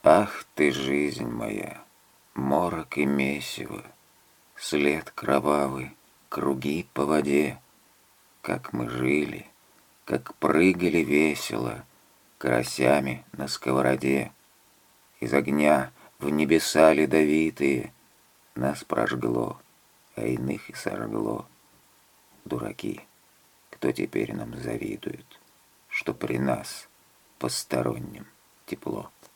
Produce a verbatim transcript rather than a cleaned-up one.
Ах ты, жизнь моя, морок и месиво, след кровавый, круги по воде. Как мы жили, как прыгали весело, карасями на сковороде. Из огня в небеса ледовитые нас прожгло, а иных и сожгло. Дураки, кто теперь нам завидует, что при нас посторонним тепло?